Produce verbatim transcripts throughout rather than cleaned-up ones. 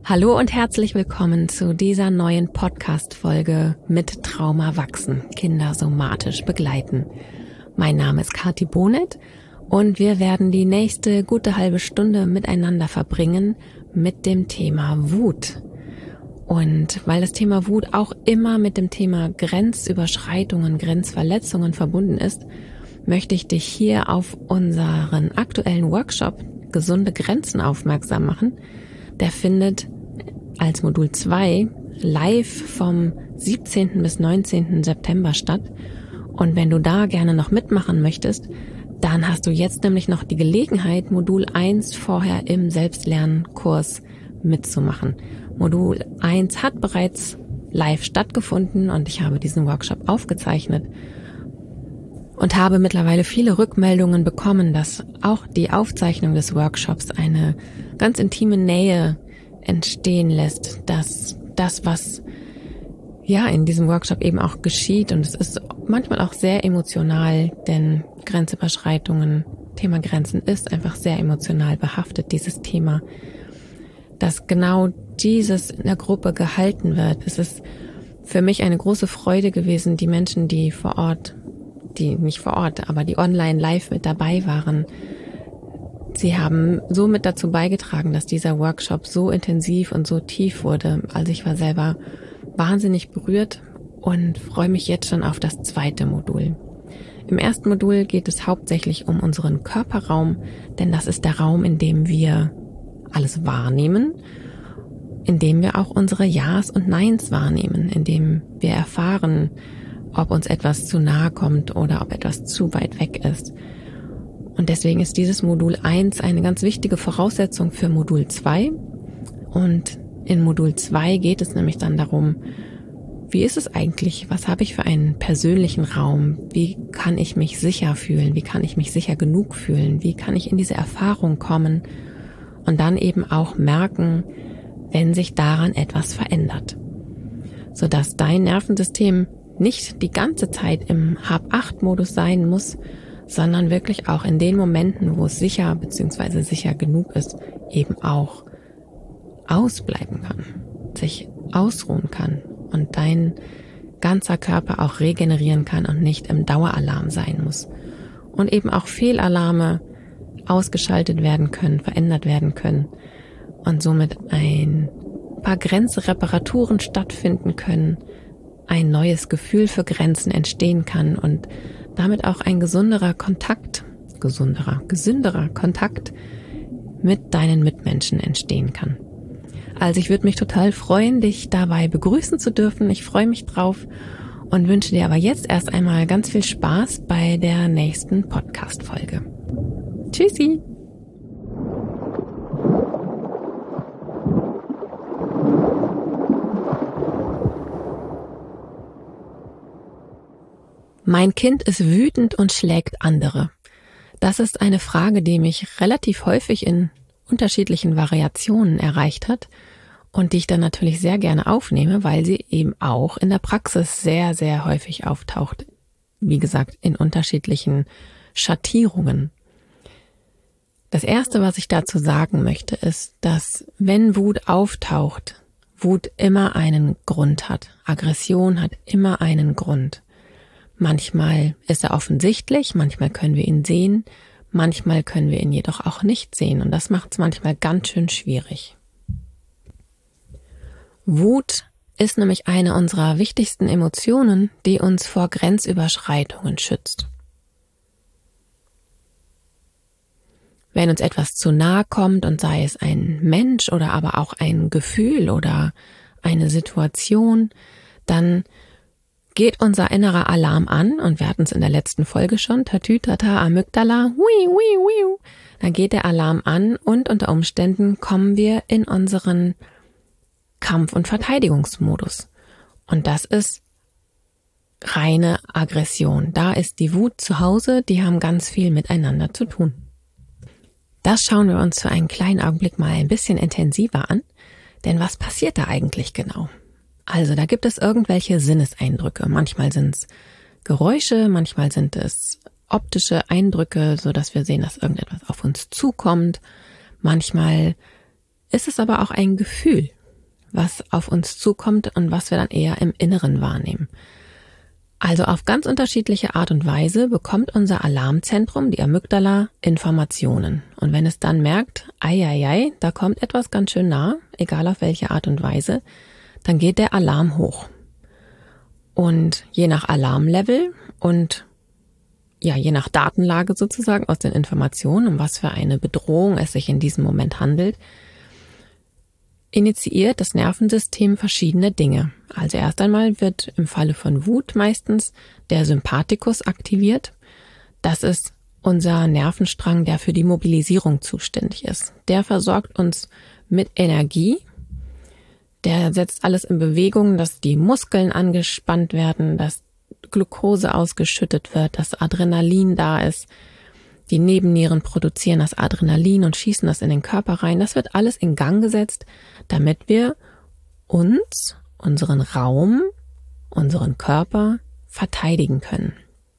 Hallo und herzlich willkommen zu dieser neuen Podcast-Folge mit Trauma wachsen, Kinder somatisch begleiten. Mein Name ist Kathi Bonet und wir werden die nächste gute halbe Stunde miteinander verbringen mit dem Thema Wut. Und weil das Thema Wut auch immer mit dem Thema Grenzüberschreitungen, Grenzverletzungen verbunden ist, möchte ich dich hier auf unseren aktuellen Workshop Gesunde Grenzen aufmerksam machen. Der findet als Modul zwei live vom siebzehnten bis neunzehnten September statt. Und wenn du da gerne noch mitmachen möchtest, dann hast du jetzt nämlich noch die Gelegenheit, Modul eins vorher im Selbstlernkurs mitzumachen. Modul eins hat bereits live stattgefunden und ich habe diesen Workshop aufgezeichnet und habe mittlerweile viele Rückmeldungen bekommen, dass auch die Aufzeichnung des Workshops eine ganz intime Nähe entstehen lässt, dass das, was ja in diesem Workshop eben auch geschieht, und es ist manchmal auch sehr emotional, denn Grenzüberschreitungen, Thema Grenzen ist einfach sehr emotional behaftet, dieses Thema, dass genau dieses in der Gruppe gehalten wird. Es ist für mich eine große Freude gewesen, die Menschen, die vor Ort, die nicht vor Ort, aber die online live mit dabei waren, sie haben somit dazu beigetragen, dass dieser Workshop so intensiv und so tief wurde. Also ich war selber wahnsinnig berührt und freue mich jetzt schon auf das zweite Modul. Im ersten Modul geht es hauptsächlich um unseren Körperraum, denn das ist der Raum, in dem wir alles wahrnehmen, in dem wir auch unsere Ja's und Neins wahrnehmen, in dem wir erfahren, ob uns etwas zu nahe kommt oder ob etwas zu weit weg ist. Und deswegen ist dieses Modul eins eine ganz wichtige Voraussetzung für Modul zwei. Und in Modul zwei geht es nämlich dann darum, wie ist es eigentlich? Was habe ich für einen persönlichen Raum? Wie kann ich mich sicher fühlen? Wie kann ich mich sicher genug fühlen? Wie kann ich in diese Erfahrung kommen und dann eben auch merken, wenn sich daran etwas verändert, sodass dein Nervensystem nicht die ganze Zeit im Hab-Acht-Modus sein muss, sondern wirklich auch in den Momenten, wo es sicher bzw. sicher genug ist, eben auch ausbleiben kann, sich ausruhen kann und dein ganzer Körper auch regenerieren kann und nicht im Daueralarm sein muss. Und eben auch Fehlalarme ausgeschaltet werden können, verändert werden können und somit ein paar Grenzreparaturen stattfinden können, ein neues Gefühl für Grenzen entstehen kann und damit auch ein gesunderer Kontakt, gesunderer, gesünderer Kontakt mit deinen Mitmenschen entstehen kann. Also ich würde mich total freuen, dich dabei begrüßen zu dürfen. Ich freue mich drauf und wünsche dir aber jetzt erst einmal ganz viel Spaß bei der nächsten Podcast-Folge. Tschüssi! Mein Kind ist wütend und schlägt andere. Das ist eine Frage, die mich relativ häufig in unterschiedlichen Variationen erreicht hat und die ich dann natürlich sehr gerne aufnehme, weil sie eben auch in der Praxis sehr, sehr häufig auftaucht. Wie gesagt, in unterschiedlichen Schattierungen. Das Erste, was ich dazu sagen möchte, ist, dass wenn Wut auftaucht, Wut immer einen Grund hat. Aggression hat immer einen Grund. Manchmal ist er offensichtlich, manchmal können wir ihn sehen, manchmal können wir ihn jedoch auch nicht sehen und das macht es manchmal ganz schön schwierig. Wut ist nämlich eine unserer wichtigsten Emotionen, die uns vor Grenzüberschreitungen schützt. Wenn uns etwas zu nahe kommt und sei es ein Mensch oder aber auch ein Gefühl oder eine Situation, dann geht unser innerer Alarm an und wir hatten es in der letzten Folge schon, Tatütata, Amygdala, hui, hui, hui. Dann geht der Alarm an und unter Umständen kommen wir in unseren Kampf- und Verteidigungsmodus. Und das ist reine Aggression. Da ist die Wut zu Hause, die haben ganz viel miteinander zu tun. Das schauen wir uns für einen kleinen Augenblick mal ein bisschen intensiver an, denn was passiert da eigentlich genau? Also da gibt es irgendwelche Sinneseindrücke. Manchmal sind es Geräusche, manchmal sind es optische Eindrücke, so dass wir sehen, dass irgendetwas auf uns zukommt. Manchmal ist es aber auch ein Gefühl, was auf uns zukommt und was wir dann eher im Inneren wahrnehmen. Also auf ganz unterschiedliche Art und Weise bekommt unser Alarmzentrum, die Amygdala, Informationen. Und wenn es dann merkt, ei, ei, ei, da kommt etwas ganz schön nah, egal auf welche Art und Weise, dann geht der Alarm hoch. Und je nach Alarmlevel und ja, je nach Datenlage sozusagen aus den Informationen, um was für eine Bedrohung es sich in diesem Moment handelt, initiiert das Nervensystem verschiedene Dinge. Also erst einmal wird im Falle von Wut meistens der Sympathikus aktiviert. Das ist unser Nervenstrang, der für die Mobilisierung zuständig ist. Der versorgt uns mit Energie. Der setzt alles in Bewegung, dass die Muskeln angespannt werden, dass Glucose ausgeschüttet wird, dass Adrenalin da ist. Die Nebennieren produzieren das Adrenalin und schießen das in den Körper rein. Das wird alles in Gang gesetzt, damit wir uns, unseren Raum, unseren Körper verteidigen können.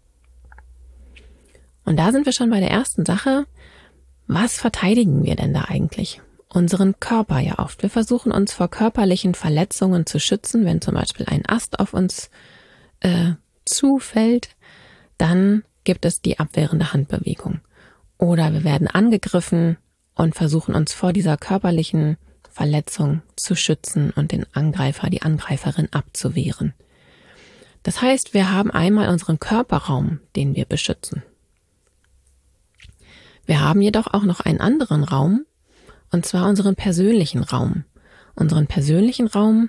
Und da sind wir schon bei der ersten Sache. Was verteidigen wir denn da eigentlich? Unseren Körper ja oft. Wir versuchen uns vor körperlichen Verletzungen zu schützen. Wenn zum Beispiel ein Ast auf uns äh, zufällt, dann gibt es die abwehrende Handbewegung. Oder wir werden angegriffen und versuchen uns vor dieser körperlichen Verletzung zu schützen und den Angreifer, die Angreiferin abzuwehren. Das heißt, wir haben einmal unseren Körperraum, den wir beschützen. Wir haben jedoch auch noch einen anderen Raum, und zwar unseren persönlichen Raum. Unseren persönlichen Raum,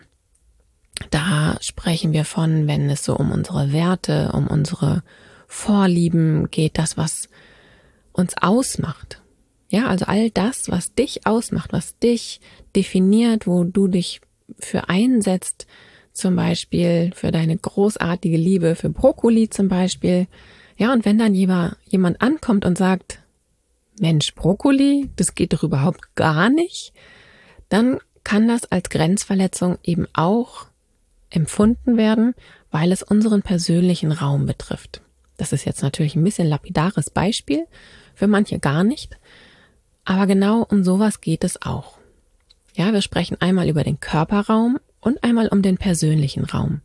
da sprechen wir von, wenn es so um unsere Werte, um unsere Vorlieben geht, das, was uns ausmacht. Ja, also all das, was dich ausmacht, was dich definiert, wo du dich für einsetzt, zum Beispiel für deine großartige Liebe für Brokkoli zum Beispiel. Ja, und wenn dann jemand ankommt und sagt, Mensch, Brokkoli, das geht doch überhaupt gar nicht, dann kann das als Grenzverletzung eben auch empfunden werden, weil es unseren persönlichen Raum betrifft. Das ist jetzt natürlich ein bisschen lapidares Beispiel, für manche gar nicht, aber genau um sowas geht es auch. Ja, wir sprechen einmal über den Körperraum und einmal um den persönlichen Raum.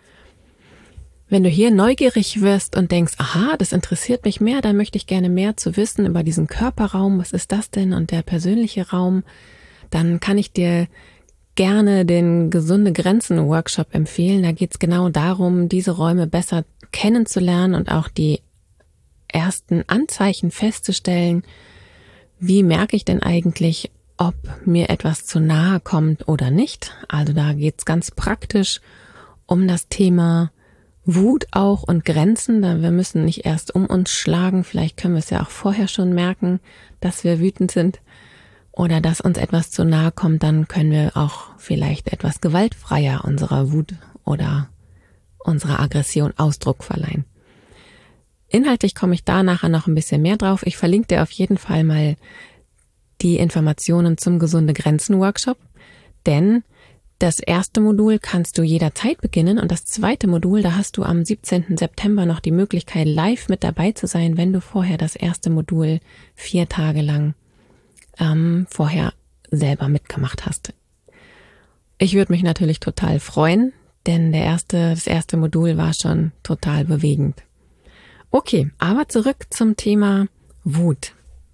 Wenn du hier neugierig wirst und denkst, aha, das interessiert mich mehr, da möchte ich gerne mehr zu wissen über diesen Körperraum, was ist das denn und der persönliche Raum, dann kann ich dir gerne den Gesunde Grenzen Workshop empfehlen. Da geht es genau darum, diese Räume besser kennenzulernen und auch die ersten Anzeichen festzustellen. Wie merke ich denn eigentlich, ob mir etwas zu nahe kommt oder nicht? Also da geht es ganz praktisch um das Thema Wut auch und Grenzen. Da wir müssen nicht erst um uns schlagen. Vielleicht können wir es ja auch vorher schon merken, dass wir wütend sind oder dass uns etwas zu nahe kommt. Dann können wir auch vielleicht etwas gewaltfreier unserer Wut oder unserer Aggression Ausdruck verleihen. Inhaltlich komme ich da nachher noch ein bisschen mehr drauf. Ich verlinke dir auf jeden Fall mal die Informationen zum Gesunde Grenzen Workshop, denn das erste Modul kannst du jederzeit beginnen und das zweite Modul, da hast du am siebzehnten September noch die Möglichkeit, live mit dabei zu sein, wenn du vorher das erste Modul vier Tage lang ähm, vorher selber mitgemacht hast. Ich würde mich natürlich total freuen, denn der erste, das erste Modul war schon total bewegend. Okay, aber zurück zum Thema Wut.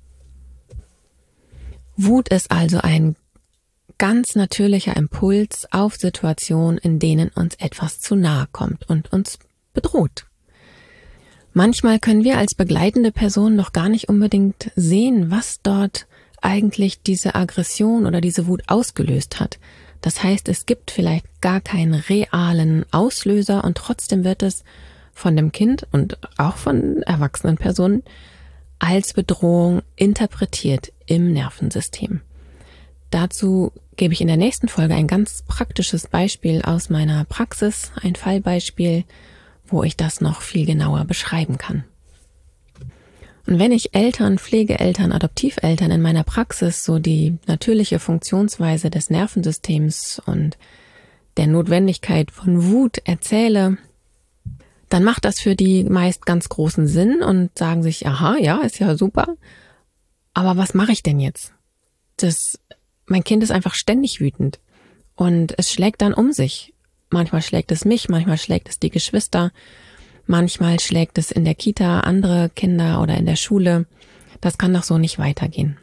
Wut ist also ein ganz natürlicher Impuls auf Situationen, in denen uns etwas zu nahe kommt und uns bedroht. Manchmal können wir als begleitende Person noch gar nicht unbedingt sehen, was dort eigentlich diese Aggression oder diese Wut ausgelöst hat. Das heißt, es gibt vielleicht gar keinen realen Auslöser und trotzdem wird es von dem Kind und auch von erwachsenen Personen als Bedrohung interpretiert im Nervensystem. Dazu gebe ich in der nächsten Folge ein ganz praktisches Beispiel aus meiner Praxis, ein Fallbeispiel, wo ich das noch viel genauer beschreiben kann. Und wenn ich Eltern, Pflegeeltern, Adoptiveltern in meiner Praxis so die natürliche Funktionsweise des Nervensystems und der Notwendigkeit von Wut erzähle, dann macht das für die meist ganz großen Sinn und sagen sich, aha, ja, ist ja super, aber was mache ich denn jetzt? Das mein Kind ist einfach ständig wütend und es schlägt dann um sich. Manchmal schlägt es mich, manchmal schlägt es die Geschwister, manchmal schlägt es in der Kita andere Kinder oder in der Schule. Das kann doch so nicht weitergehen.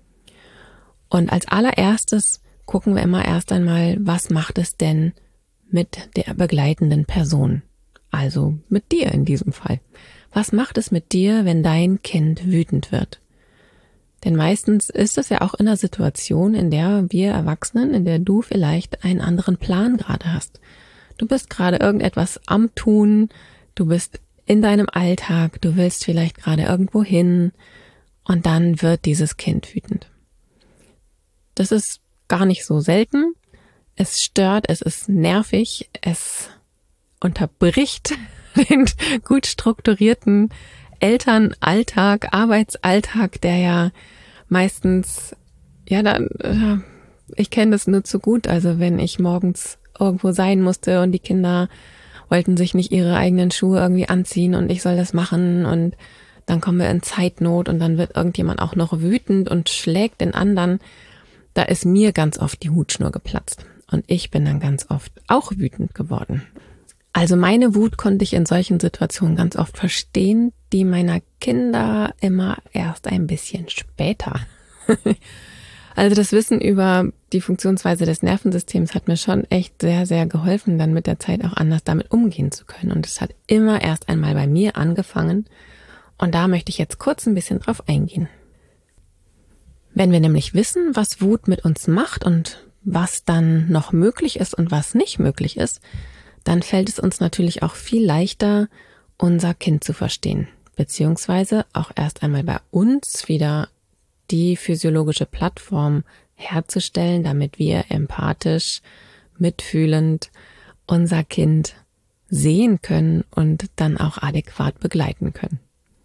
Und als allererstes gucken wir immer erst einmal, was macht es denn mit der begleitenden Person? Also mit dir in diesem Fall. Was macht es mit dir, wenn dein Kind wütend wird? Denn meistens ist es ja auch in einer Situation, in der wir Erwachsenen, in der du vielleicht einen anderen Plan gerade hast. Du bist gerade irgendetwas am Tun, du bist in deinem Alltag, du willst vielleicht gerade irgendwo hin und dann wird dieses Kind wütend. Das ist gar nicht so selten. Es stört, es ist nervig, es unterbricht den gut strukturierten Elternalltag, Arbeitsalltag, der ja meistens, ja, dann, äh, ich kenne das nur zu gut. Also wenn ich morgens irgendwo sein musste und die Kinder wollten sich nicht ihre eigenen Schuhe irgendwie anziehen und ich soll das machen und dann kommen wir in Zeitnot und dann wird irgendjemand auch noch wütend und schlägt den anderen. Da ist mir ganz oft die Hutschnur geplatzt und ich bin dann ganz oft auch wütend geworden. Also meine Wut konnte ich in solchen Situationen ganz oft verstehen, die meiner Kinder immer erst ein bisschen später. Also das Wissen über die Funktionsweise des Nervensystems hat mir schon echt sehr, sehr geholfen, dann mit der Zeit auch anders damit umgehen zu können. Und es hat immer erst einmal bei mir angefangen. Und da möchte ich jetzt kurz ein bisschen drauf eingehen. Wenn wir nämlich wissen, was Wut mit uns macht und was dann noch möglich ist und was nicht möglich ist, dann fällt es uns natürlich auch viel leichter, unser Kind zu verstehen, beziehungsweise auch erst einmal bei uns wieder die physiologische Plattform herzustellen, damit wir empathisch, mitfühlend unser Kind sehen können und dann auch adäquat begleiten können.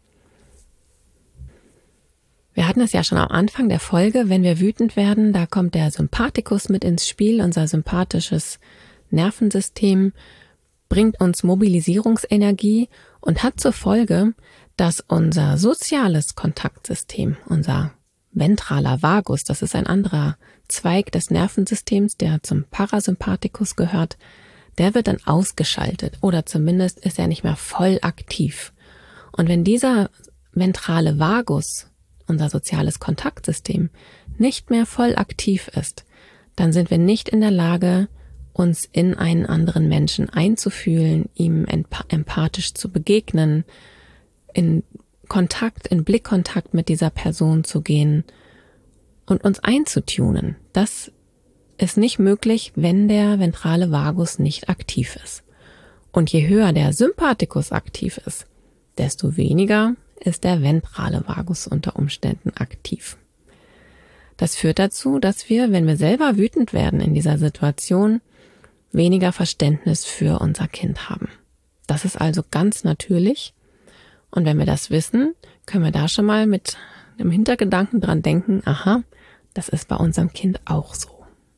Wir hatten es ja schon am Anfang der Folge, wenn wir wütend werden, da kommt der Sympathikus mit ins Spiel, unser sympathisches Nervensystem, bringt uns Mobilisierungsenergie und hat zur Folge, dass unser soziales Kontaktsystem, unser ventraler Vagus, das ist ein anderer Zweig des Nervensystems, der zum Parasympathikus gehört, der wird dann ausgeschaltet oder zumindest ist er nicht mehr voll aktiv. Und wenn dieser ventrale Vagus, unser soziales Kontaktsystem, nicht mehr voll aktiv ist, dann sind wir nicht in der Lage, uns in einen anderen Menschen einzufühlen, ihm empathisch zu begegnen, in Kontakt, in Blickkontakt mit dieser Person zu gehen und uns einzutunen. Das ist nicht möglich, wenn der ventrale Vagus nicht aktiv ist. Und je höher der Sympathikus aktiv ist, desto weniger ist der ventrale Vagus unter Umständen aktiv. Das führt dazu, dass wir, wenn wir selber wütend werden in dieser Situation, weniger Verständnis für unser Kind haben. Das ist also ganz natürlich. Und wenn wir das wissen, können wir da schon mal mit einem Hintergedanken dran denken, aha, das ist bei unserem Kind auch so.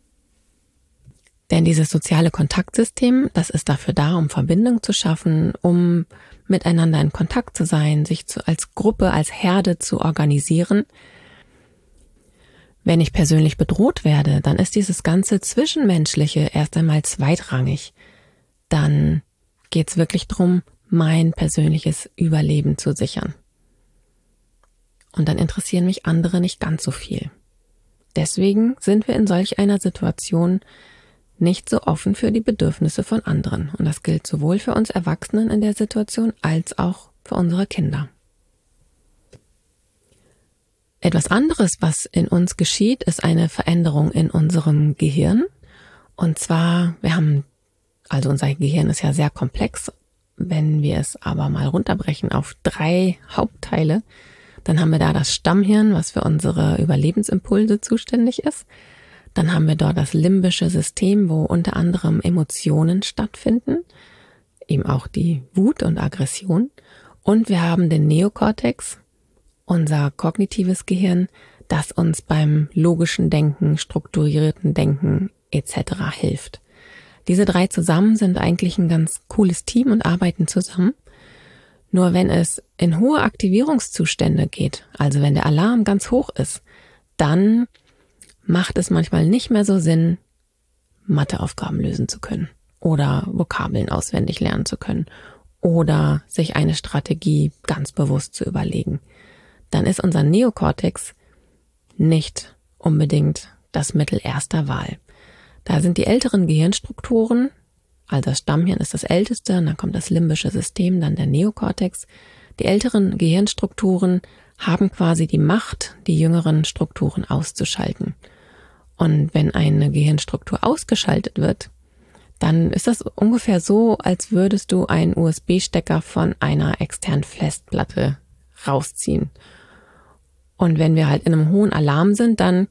Denn dieses soziale Kontaktsystem, das ist dafür da, um Verbindung zu schaffen, um miteinander in Kontakt zu sein, sich zu, als Gruppe, als Herde zu organisieren. Wenn ich persönlich bedroht werde, dann ist dieses ganze Zwischenmenschliche erst einmal zweitrangig. Dann geht es wirklich darum, mein persönliches Überleben zu sichern. Und dann interessieren mich andere nicht ganz so viel. Deswegen sind wir in solch einer Situation nicht so offen für die Bedürfnisse von anderen. Und das gilt sowohl für uns Erwachsenen in der Situation als auch für unsere Kinder. Etwas anderes, was in uns geschieht, ist eine Veränderung in unserem Gehirn. Und zwar, wir haben, also unser Gehirn ist ja sehr komplex. Wenn wir es aber mal runterbrechen auf drei Hauptteile, dann haben wir da das Stammhirn, was für unsere Überlebensimpulse zuständig ist. Dann haben wir dort das limbische System, wo unter anderem Emotionen stattfinden, eben auch die Wut und Aggression. Und wir haben den Neokortex, unser kognitives Gehirn, das uns beim logischen Denken, strukturierten Denken et cetera hilft. Diese drei zusammen sind eigentlich ein ganz cooles Team und arbeiten zusammen. Nur wenn es in hohe Aktivierungszustände geht, also wenn der Alarm ganz hoch ist, dann macht es manchmal nicht mehr so Sinn, Matheaufgaben lösen zu können oder Vokabeln auswendig lernen zu können oder sich eine Strategie ganz bewusst zu überlegen. Dann ist unser Neokortex nicht unbedingt das Mittel erster Wahl. Da sind die älteren Gehirnstrukturen, also das Stammhirn ist das älteste, und dann kommt das limbische System, dann der Neokortex. Die älteren Gehirnstrukturen haben quasi die Macht, die jüngeren Strukturen auszuschalten. Und wenn eine Gehirnstruktur ausgeschaltet wird, dann ist das ungefähr so, als würdest du einen U S B-Stecker von einer externen Festplatte rausziehen. Und wenn wir halt in einem hohen Alarm sind, dann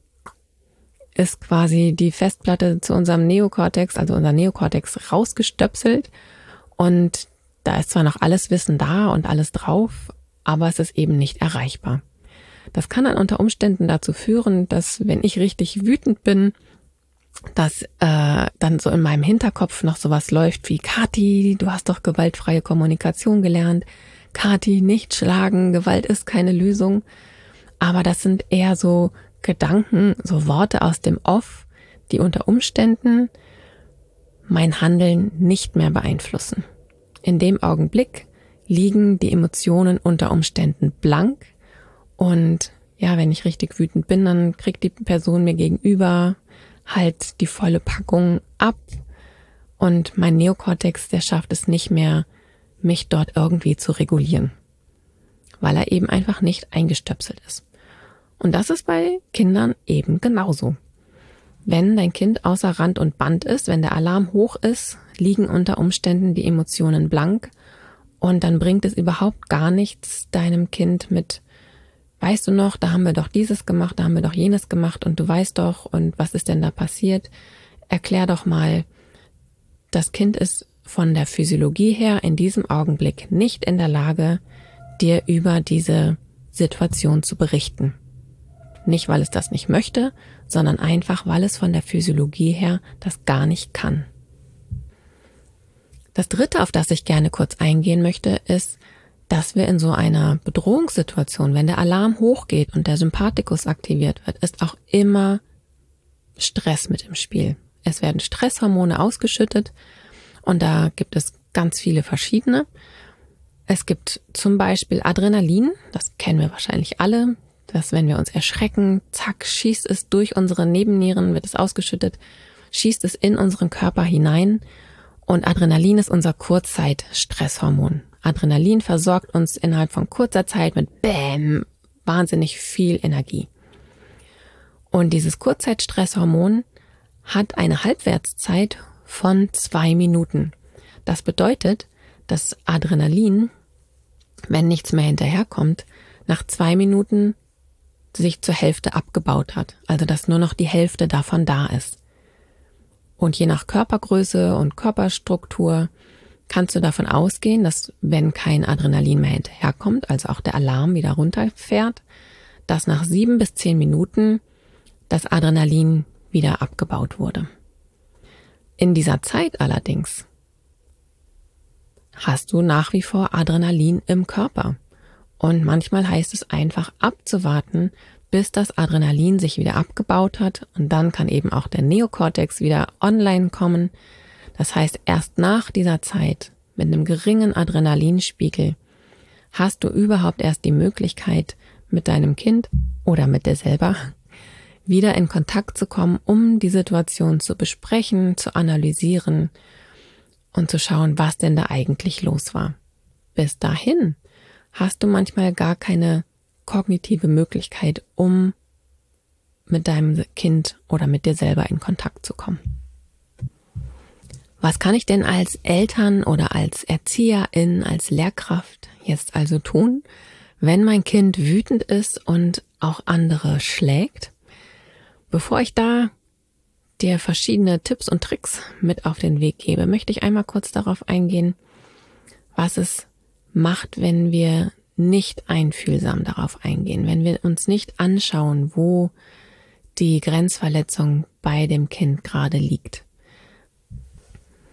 ist quasi die Festplatte zu unserem Neokortex, also unser Neokortex rausgestöpselt. Und da ist zwar noch alles Wissen da und alles drauf, aber es ist eben nicht erreichbar. Das kann dann unter Umständen dazu führen, dass, wenn ich richtig wütend bin, dass äh, dann so in meinem Hinterkopf noch sowas läuft wie: Kathi, du hast doch gewaltfreie Kommunikation gelernt. Kathi, nicht schlagen, Gewalt ist keine Lösung. Aber das sind eher so Gedanken, so Worte aus dem Off, die unter Umständen mein Handeln nicht mehr beeinflussen. In dem Augenblick liegen die Emotionen unter Umständen blank. Und ja, wenn ich richtig wütend bin, dann kriegt die Person mir gegenüber halt die volle Packung ab. Und mein Neokortex, der schafft es nicht mehr, mich dort irgendwie zu regulieren, weil er eben einfach nicht eingestöpselt ist. Und das ist bei Kindern eben genauso. Wenn dein Kind außer Rand und Band ist, wenn der Alarm hoch ist, liegen unter Umständen die Emotionen blank. Und dann bringt es überhaupt gar nichts, deinem Kind mit: Weißt du noch, da haben wir doch dieses gemacht, da haben wir doch jenes gemacht und du weißt doch, und was ist denn da passiert? Erklär doch mal. Das Kind ist von der Physiologie her in diesem Augenblick nicht in der Lage, dir über diese Situation zu berichten. Nicht, weil es das nicht möchte, sondern einfach, weil es von der Physiologie her das gar nicht kann. Das Dritte, auf das ich gerne kurz eingehen möchte, ist, dass wir in so einer Bedrohungssituation, wenn der Alarm hochgeht und der Sympathikus aktiviert wird, ist auch immer Stress mit im Spiel. Es werden Stresshormone ausgeschüttet und da gibt es ganz viele verschiedene. Es gibt zum Beispiel Adrenalin, das kennen wir wahrscheinlich alle, dass wenn wir uns erschrecken, zack, schießt es durch unsere Nebennieren, wird es ausgeschüttet, schießt es in unseren Körper hinein. Und Adrenalin ist unser Kurzzeit-Stresshormon. Adrenalin versorgt uns innerhalb von kurzer Zeit mit Bäm, wahnsinnig viel Energie. Und dieses Kurzzeitstresshormon hat eine Halbwertszeit von zwei Minuten. Das bedeutet, dass Adrenalin, wenn nichts mehr hinterherkommt, nach zwei Minuten sich zur Hälfte abgebaut hat. Also dass nur noch die Hälfte davon da ist. Und je nach Körpergröße und Körperstruktur kannst du davon ausgehen, dass, wenn kein Adrenalin mehr hinterherkommt, also auch der Alarm wieder runterfährt, dass nach sieben bis zehn Minuten das Adrenalin wieder abgebaut wurde. In dieser Zeit allerdings hast du nach wie vor Adrenalin im Körper. Und manchmal heißt es einfach abzuwarten, bis das Adrenalin sich wieder abgebaut hat. Und dann kann eben auch der Neokortex wieder online kommen. Das heißt, erst nach dieser Zeit mit einem geringen Adrenalinspiegel hast du überhaupt erst die Möglichkeit, mit deinem Kind oder mit dir selber wieder in Kontakt zu kommen, um die Situation zu besprechen, zu analysieren und zu schauen, was denn da eigentlich los war. Bis dahin hast du manchmal gar keine kognitive Möglichkeit, um mit deinem Kind oder mit dir selber in Kontakt zu kommen. Was kann ich denn als Eltern oder als Erzieherin, als Lehrkraft jetzt also tun, wenn mein Kind wütend ist und auch andere schlägt? Bevor ich da dir verschiedene Tipps und Tricks mit auf den Weg gebe, möchte ich einmal kurz darauf eingehen, was es macht, wenn wir nicht einfühlsam darauf eingehen, wenn wir uns nicht anschauen, wo die Grenzverletzung bei dem Kind gerade liegt.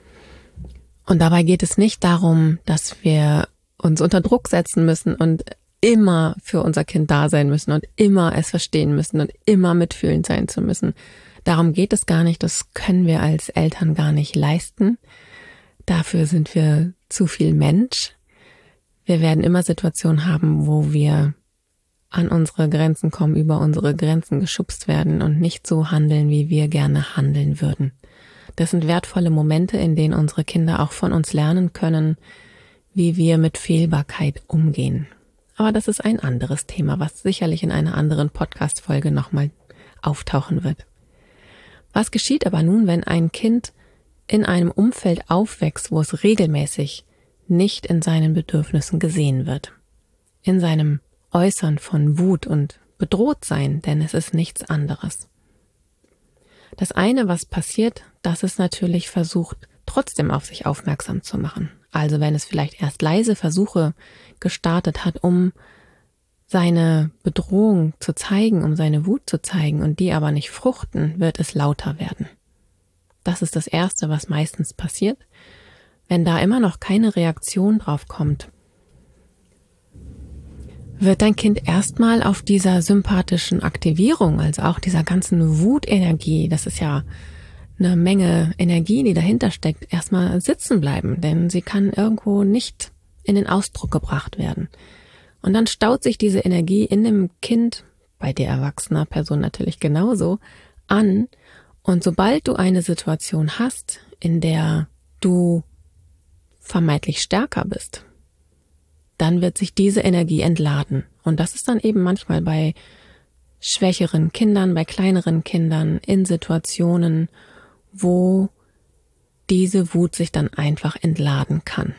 Und dabei geht es nicht darum, dass wir uns unter Druck setzen müssen und immer für unser Kind da sein müssen und immer es verstehen müssen und immer mitfühlend sein zu müssen. Darum geht es gar nicht, das können wir als Eltern gar nicht leisten. Dafür sind wir zu viel Mensch. Wir werden immer Situationen haben, wo wir an unsere Grenzen kommen, über unsere Grenzen geschubst werden und nicht so handeln, wie wir gerne handeln würden. Das sind wertvolle Momente, in denen unsere Kinder auch von uns lernen können, wie wir mit Fehlbarkeit umgehen. Aber das ist ein anderes Thema, was sicherlich in einer anderen Podcast-Folge nochmal auftauchen wird. Was geschieht aber nun, wenn ein Kind in einem Umfeld aufwächst, wo es regelmäßig nicht in seinen Bedürfnissen gesehen wird? In seinem Äußern von Wut und Bedrohtsein, denn es ist nichts anderes. Das eine, was passiert, dass es natürlich versucht, trotzdem auf sich aufmerksam zu machen. Also wenn es vielleicht erst leise Versuche gestartet hat, um seine Bedrohung zu zeigen, um seine Wut zu zeigen und die aber nicht fruchten, wird es lauter werden. Das ist das Erste, was meistens passiert. Wenn da immer noch keine Reaktion drauf kommt, wird dein Kind erstmal auf dieser sympathischen Aktivierung, also auch dieser ganzen Wutenergie, das ist ja eine Menge Energie, die dahinter steckt, erstmal sitzen bleiben, denn sie kann irgendwo nicht in den Ausdruck gebracht werden. Und dann staut sich diese Energie in dem Kind, bei der erwachsener Person natürlich genauso, an. Und sobald du eine Situation hast, in der du vermeintlich stärker bist, dann wird sich diese Energie entladen. Und das ist dann eben manchmal bei schwächeren Kindern, bei kleineren Kindern, in Situationen, wo diese Wut sich dann einfach entladen kann.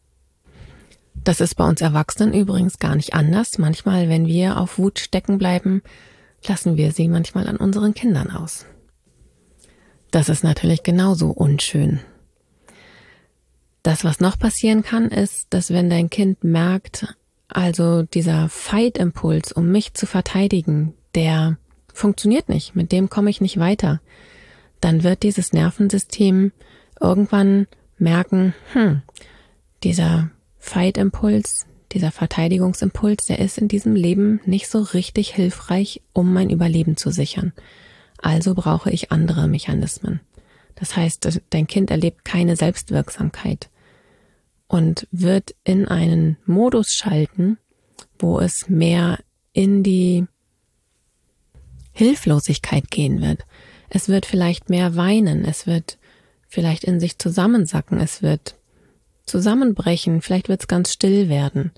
Das ist bei uns Erwachsenen übrigens gar nicht anders. Manchmal, wenn wir auf Wut stecken bleiben, lassen wir sie manchmal an unseren Kindern aus. Das ist natürlich genauso unschön. Das, was noch passieren kann, ist, dass wenn dein Kind merkt, also dieser Fight-Impuls, um mich zu verteidigen, der funktioniert nicht, mit dem komme ich nicht weiter, dann wird dieses Nervensystem irgendwann merken, hm, dieser Fight-Impuls, dieser Verteidigungsimpuls, der ist in diesem Leben nicht so richtig hilfreich, um mein Überleben zu sichern. Also brauche ich andere Mechanismen. Das heißt, dein Kind erlebt keine Selbstwirksamkeit und wird in einen Modus schalten, wo es mehr in die Hilflosigkeit gehen wird. Es wird vielleicht mehr weinen, es wird vielleicht in sich zusammensacken, es wird zusammenbrechen, vielleicht wird es ganz still werden.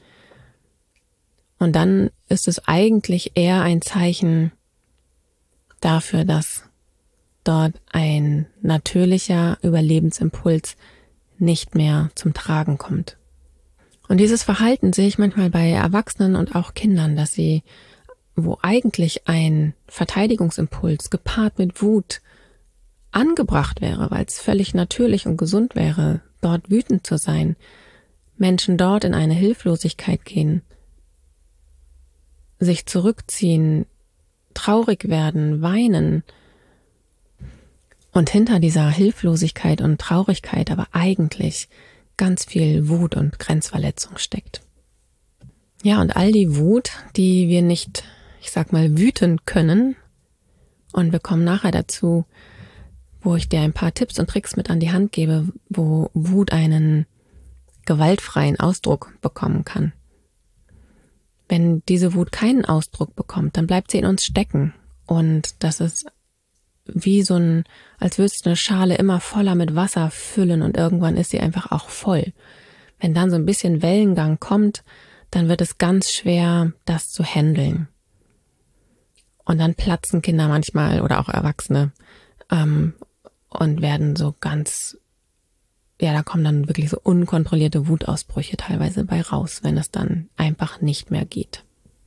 Und dann ist es eigentlich eher ein Zeichen dafür, dass dort ein natürlicher Überlebensimpuls nicht mehr zum Tragen kommt. Und dieses Verhalten sehe ich manchmal bei Erwachsenen und auch Kindern, dass sie, wo eigentlich ein Verteidigungsimpuls gepaart mit Wut angebracht wäre, weil es völlig natürlich und gesund wäre, dort wütend zu sein, Menschen dort in eine Hilflosigkeit gehen, sich zurückziehen, traurig werden, weinen, und hinter dieser Hilflosigkeit und Traurigkeit aber eigentlich ganz viel Wut und Grenzverletzung steckt. Ja, und all die Wut, die wir nicht, ich sag mal, wüten können, und wir kommen nachher dazu, wo ich dir ein paar Tipps und Tricks mit an die Hand gebe, wo Wut einen gewaltfreien Ausdruck bekommen kann. Wenn diese Wut keinen Ausdruck bekommt, dann bleibt sie in uns stecken, und das ist wie so ein, als würdest du eine Schale immer voller mit Wasser füllen und irgendwann ist sie einfach auch voll. Wenn dann so ein bisschen Wellengang kommt, dann wird es ganz schwer, das zu handeln. Und dann platzen Kinder manchmal oder auch Erwachsene ähm, und werden so ganz, ja, da kommen dann wirklich so unkontrollierte Wutausbrüche teilweise bei raus, wenn es dann einfach nicht mehr geht.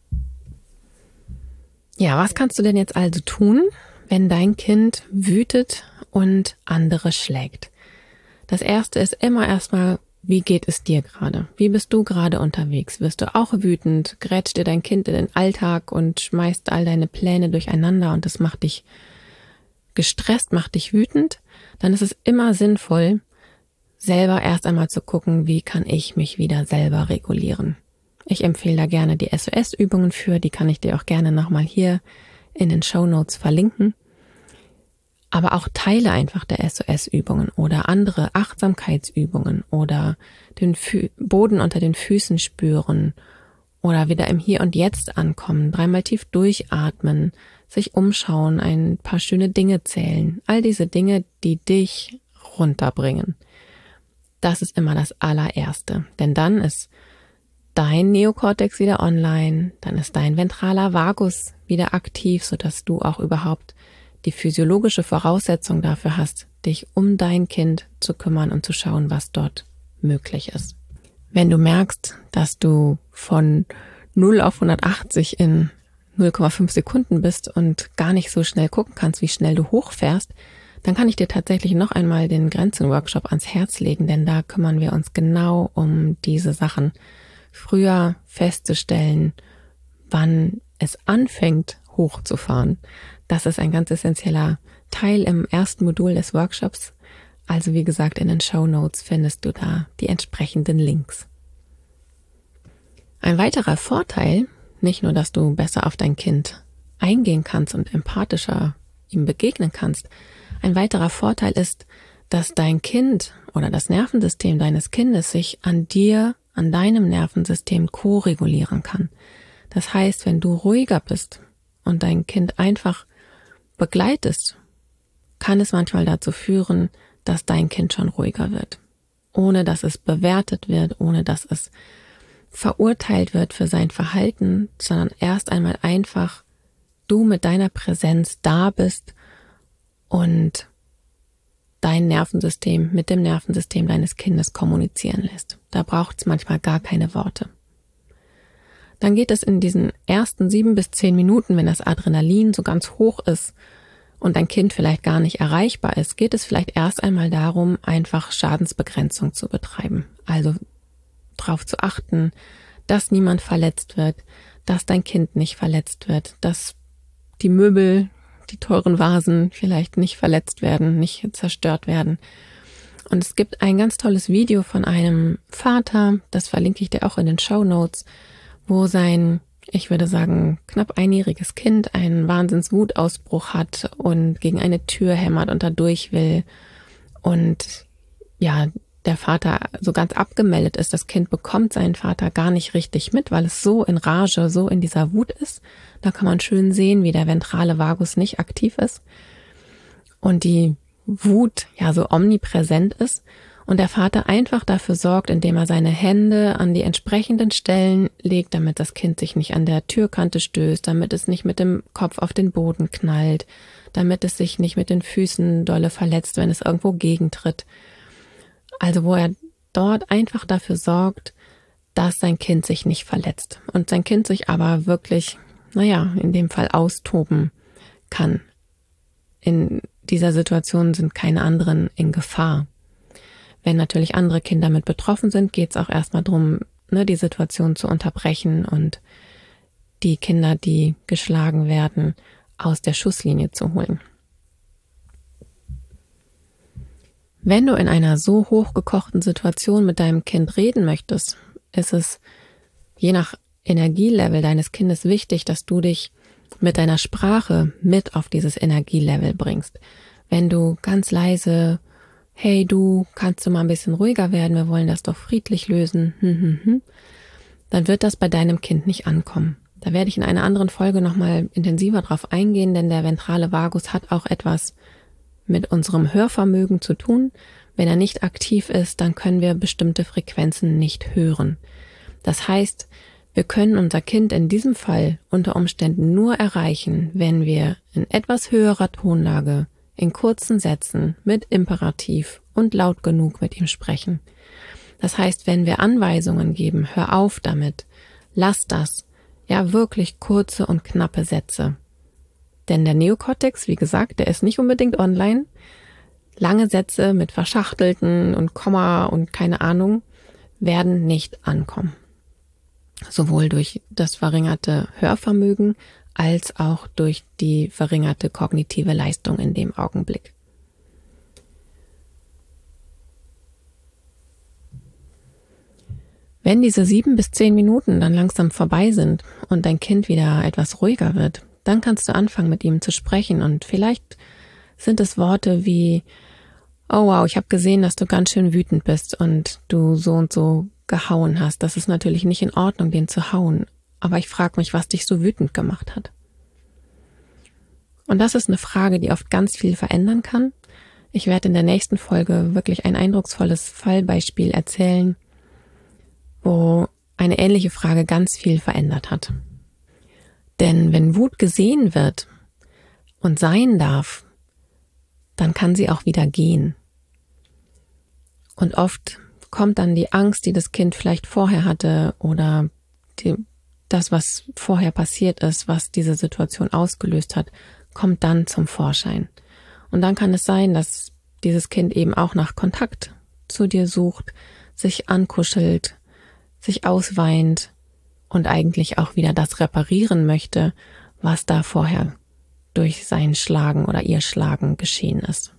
Ja, was kannst du denn jetzt also tun, wenn dein Kind wütet und andere schlägt? Das Erste ist immer erstmal, wie geht es dir gerade? Wie bist du gerade unterwegs? Wirst du auch wütend? Grätscht dir dein Kind in den Alltag und schmeißt all deine Pläne durcheinander und das macht dich gestresst, macht dich wütend? Dann ist es immer sinnvoll, selber erst einmal zu gucken, wie kann ich mich wieder selber regulieren? Ich empfehle da gerne die S O S-Übungen für, die kann ich dir auch gerne nochmal hier in den Shownotes verlinken. Aber auch Teile einfach der S O S-Übungen oder andere Achtsamkeitsübungen oder den Fü- Boden unter den Füßen spüren oder wieder im Hier und Jetzt ankommen, dreimal tief durchatmen, sich umschauen, ein paar schöne Dinge zählen. All diese Dinge, die dich runterbringen. Das ist immer das allererste, denn dann ist dein Neokortex wieder online, dann ist dein ventraler Vagus wieder aktiv, sodass du auch überhaupt die physiologische Voraussetzung dafür hast, dich um dein Kind zu kümmern und zu schauen, was dort möglich ist. Wenn du merkst, dass du von null auf hundertachtzig in null Komma fünf Sekunden bist und gar nicht so schnell gucken kannst, wie schnell du hochfährst, dann kann ich dir tatsächlich noch einmal den Grenzen-Workshop ans Herz legen, denn da kümmern wir uns genau um diese Sachen. Früher festzustellen, wann es anfängt, hochzufahren. Das ist ein ganz essentieller Teil im ersten Modul des Workshops. Also wie gesagt, in den Shownotes findest du da die entsprechenden Links. Ein weiterer Vorteil, nicht nur, dass du besser auf dein Kind eingehen kannst und empathischer ihm begegnen kannst, ein weiterer Vorteil ist, dass dein Kind oder das Nervensystem deines Kindes sich an dir, an deinem Nervensystem ko-regulieren kann. Das heißt, wenn du ruhiger bist und dein Kind einfach begleitest, kann es manchmal dazu führen, dass dein Kind schon ruhiger wird, ohne dass es bewertet wird, ohne dass es verurteilt wird für sein Verhalten, sondern erst einmal einfach du mit deiner Präsenz da bist und dein Nervensystem mit dem Nervensystem deines Kindes kommunizieren lässt. Da braucht es manchmal gar keine Worte. Dann geht es in diesen ersten sieben bis zehn Minuten, wenn das Adrenalin so ganz hoch ist und dein Kind vielleicht gar nicht erreichbar ist, geht es vielleicht erst einmal darum, einfach Schadensbegrenzung zu betreiben. Also darauf zu achten, dass niemand verletzt wird, dass dein Kind nicht verletzt wird, dass die Möbel, die teuren Vasen vielleicht nicht verletzt werden, nicht zerstört werden. Und es gibt ein ganz tolles Video von einem Vater, das verlinke ich dir auch in den Shownotes, wo sein, ich würde sagen, knapp einjähriges Kind einen Wahnsinnswutausbruch hat und gegen eine Tür hämmert und da durch will. Und ja, der Vater so ganz abgemeldet ist. Das Kind bekommt seinen Vater gar nicht richtig mit, weil es so in Rage, so in dieser Wut ist. Da kann man schön sehen, wie der ventrale Vagus nicht aktiv ist und die Wut ja so omnipräsent ist und der Vater einfach dafür sorgt, indem er seine Hände an die entsprechenden Stellen legt, damit das Kind sich nicht an der Türkante stößt, damit es nicht mit dem Kopf auf den Boden knallt, damit es sich nicht mit den Füßen dolle verletzt, wenn es irgendwo gegentritt. Also wo er dort einfach dafür sorgt, dass sein Kind sich nicht verletzt und sein Kind sich aber wirklich, naja, in dem Fall austoben kann. In dieser Situation sind keine anderen in Gefahr. Wenn natürlich andere Kinder mit betroffen sind, geht es auch erstmal darum, ne, die Situation zu unterbrechen und die Kinder, die geschlagen werden, aus der Schusslinie zu holen. Wenn du in einer so hochgekochten Situation mit deinem Kind reden möchtest, ist es je nach Energielevel deines Kindes wichtig, dass du dich mit deiner Sprache mit auf dieses Energielevel bringst. Wenn du ganz leise, hey du, kannst du mal ein bisschen ruhiger werden, wir wollen das doch friedlich lösen, hm, hm, hm, dann wird das bei deinem Kind nicht ankommen. Da werde ich in einer anderen Folge nochmal intensiver drauf eingehen, denn der ventrale Vagus hat auch etwas mit unserem Hörvermögen zu tun. Wenn er nicht aktiv ist, dann können wir bestimmte Frequenzen nicht hören. Das heißt, wir können unser Kind in diesem Fall unter Umständen nur erreichen, wenn wir in etwas höherer Tonlage, in kurzen Sätzen, mit Imperativ und laut genug mit ihm sprechen. Das heißt, wenn wir Anweisungen geben, hör auf damit, lass das, ja wirklich kurze und knappe Sätze. Denn der Neokortex, wie gesagt, der ist nicht unbedingt online. Lange Sätze mit verschachtelten und Komma und keine Ahnung werden nicht ankommen. Sowohl durch das verringerte Hörvermögen als auch durch die verringerte kognitive Leistung in dem Augenblick. Wenn diese sieben bis zehn Minuten dann langsam vorbei sind und dein Kind wieder etwas ruhiger wird, dann kannst du anfangen, mit ihm zu sprechen. Und vielleicht sind es Worte wie: Oh wow, ich habe gesehen, dass du ganz schön wütend bist und du so und so gehauen hast. Das ist natürlich nicht in Ordnung, den zu hauen. Aber ich frage mich, was dich so wütend gemacht hat. Und das ist eine Frage, die oft ganz viel verändern kann. Ich werde in der nächsten Folge wirklich ein eindrucksvolles Fallbeispiel erzählen, wo eine ähnliche Frage ganz viel verändert hat. Denn wenn Wut gesehen wird und sein darf, dann kann sie auch wieder gehen. Und oft kommt dann die Angst, die das Kind vielleicht vorher hatte, oder die, das, was vorher passiert ist, was diese Situation ausgelöst hat, kommt dann zum Vorschein. Und dann kann es sein, dass dieses Kind eben auch nach Kontakt zu dir sucht, sich ankuschelt, sich ausweint und eigentlich auch wieder das reparieren möchte, was da vorher durch sein Schlagen oder ihr Schlagen geschehen ist.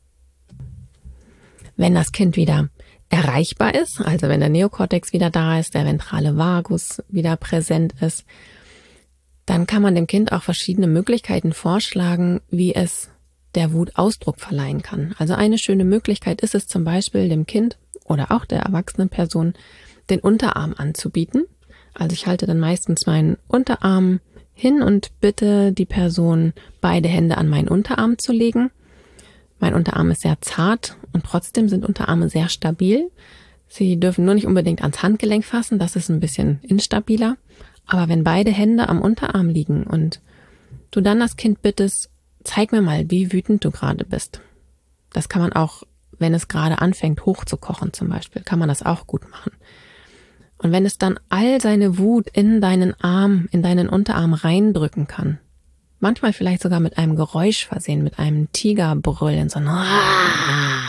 Wenn das Kind wieder erreichbar ist, also wenn der Neokortex wieder da ist, der ventrale Vagus wieder präsent ist, dann kann man dem Kind auch verschiedene Möglichkeiten vorschlagen, wie es der Wut Ausdruck verleihen kann. Also eine schöne Möglichkeit ist es zum Beispiel, dem Kind oder auch der erwachsenen Person den Unterarm anzubieten. Also ich halte dann meistens meinen Unterarm hin und bitte die Person, beide Hände an meinen Unterarm zu legen. Mein Unterarm ist sehr zart und trotzdem sind Unterarme sehr stabil. Sie dürfen nur nicht unbedingt ans Handgelenk fassen, das ist ein bisschen instabiler. Aber wenn beide Hände am Unterarm liegen und du dann das Kind bittest, zeig mir mal, wie wütend du gerade bist. Das kann man auch, wenn es gerade anfängt hochzukochen zum Beispiel, kann man das auch gut machen. Und wenn es dann all seine Wut in deinen Arm, in deinen Unterarm reindrücken kann, manchmal vielleicht sogar mit einem Geräusch versehen, mit einem Tigerbrüllen, so ein Aah,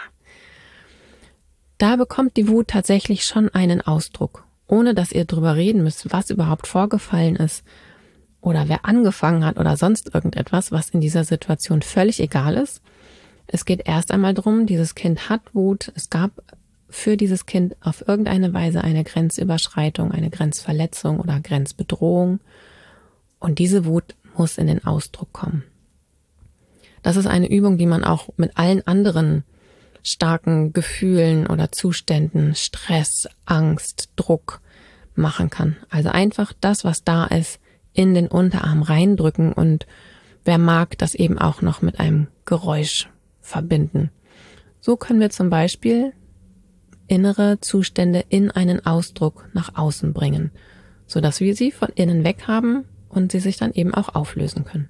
da bekommt die Wut tatsächlich schon einen Ausdruck, ohne dass ihr drüber reden müsst, was überhaupt vorgefallen ist oder wer angefangen hat oder sonst irgendetwas, was in dieser Situation völlig egal ist. Es geht erst einmal darum, dieses Kind hat Wut, es gab für dieses Kind auf irgendeine Weise eine Grenzüberschreitung, eine Grenzverletzung oder Grenzbedrohung. Und diese Wut muss in den Ausdruck kommen. Das ist eine Übung, die man auch mit allen anderen starken Gefühlen oder Zuständen, Stress, Angst, Druck machen kann. Also einfach das, was da ist, in den Unterarm reindrücken und wer mag, das eben auch noch mit einem Geräusch verbinden. So können wir zum Beispiel innere Zustände in einen Ausdruck nach außen bringen, sodass wir sie von innen weg haben und sie sich dann eben auch auflösen können.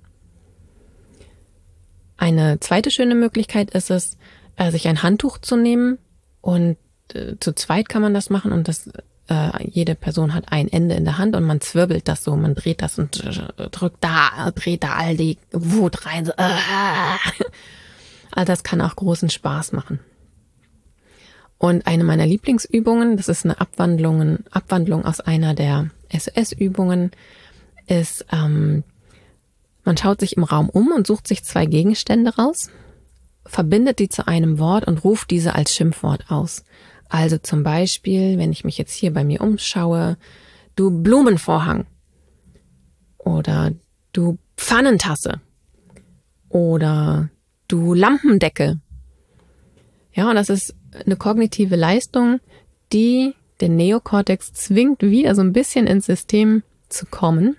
Eine zweite schöne Möglichkeit ist es, sich ein Handtuch zu nehmen und äh, zu zweit kann man das machen und das äh, jede Person hat ein Ende in der Hand und man zwirbelt das so, man dreht das und äh, drückt da, dreht da all die Wut rein. So, äh. Also das kann auch großen Spaß machen. Und eine meiner Lieblingsübungen, das ist eine Abwandlung, Abwandlung aus einer der S O S-Übungen, ist, ähm, man schaut sich im Raum um und sucht sich zwei Gegenstände raus, verbindet die zu einem Wort und ruft diese als Schimpfwort aus. Also zum Beispiel, wenn ich mich jetzt hier bei mir umschaue, du Blumenvorhang oder du Pfannentasse oder du Lampendeckel. Ja, und das ist eine kognitive Leistung, die den Neokortex zwingt, wieder so ein bisschen ins System zu kommen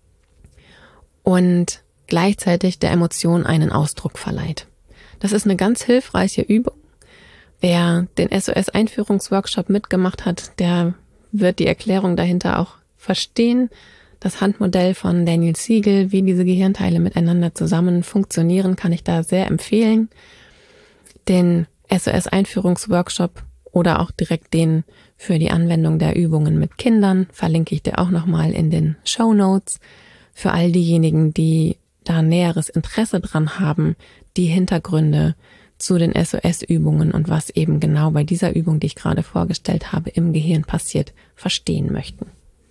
und gleichzeitig der Emotion einen Ausdruck verleiht. Das ist eine ganz hilfreiche Übung. Wer den S O S-Einführungsworkshop mitgemacht hat, der wird die Erklärung dahinter auch verstehen. Das Handmodell von Daniel Siegel, wie diese Gehirnteile miteinander zusammen funktionieren, kann ich da sehr empfehlen. Den S O S-Einführungsworkshop oder auch direkt den für die Anwendung der Übungen mit Kindern verlinke ich dir auch nochmal in den Shownotes. Für all diejenigen, die da näheres Interesse dran haben, die Hintergründe zu den S O S-Übungen und was eben genau bei dieser Übung, die ich gerade vorgestellt habe, im Gehirn passiert, verstehen möchten.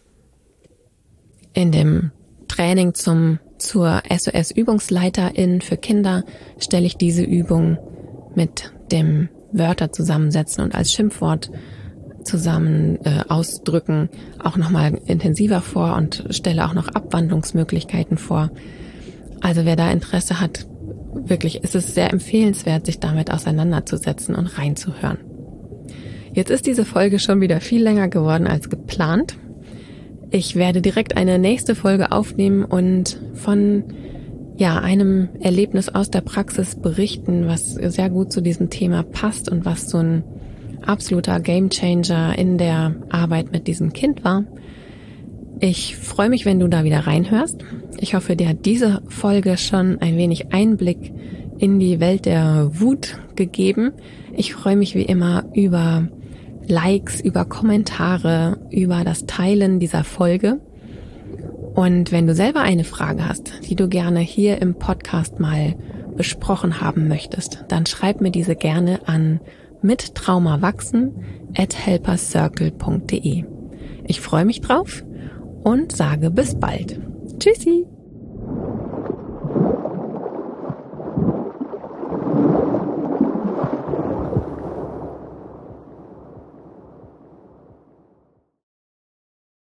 In dem Training zum zur S O S-Übungsleiterin für Kinder stelle ich diese Übung mit dem Wörter zusammensetzen und als Schimpfwort zusammen äh, ausdrücken, auch nochmal intensiver vor und stelle auch noch Abwandlungsmöglichkeiten vor. Also wer da Interesse hat, wirklich ist es sehr empfehlenswert, sich damit auseinanderzusetzen und reinzuhören. Jetzt ist diese Folge schon wieder viel länger geworden als geplant. Ich werde direkt eine nächste Folge aufnehmen und von ja, einem Erlebnis aus der Praxis berichten, was sehr gut zu diesem Thema passt und was so ein absoluter Gamechanger in der Arbeit mit diesem Kind war. Ich freue mich, wenn du da wieder reinhörst. Ich hoffe, dir hat diese Folge schon ein wenig Einblick in die Welt der Wut gegeben. Ich freue mich wie immer über Likes, über Kommentare, über das Teilen dieser Folge. Und wenn du selber eine Frage hast, die du gerne hier im Podcast mal besprochen haben möchtest, dann schreib mir diese gerne an mittraumawachsen at helpercircle punkt de. Ich freue mich drauf und sage bis bald. Tschüssi!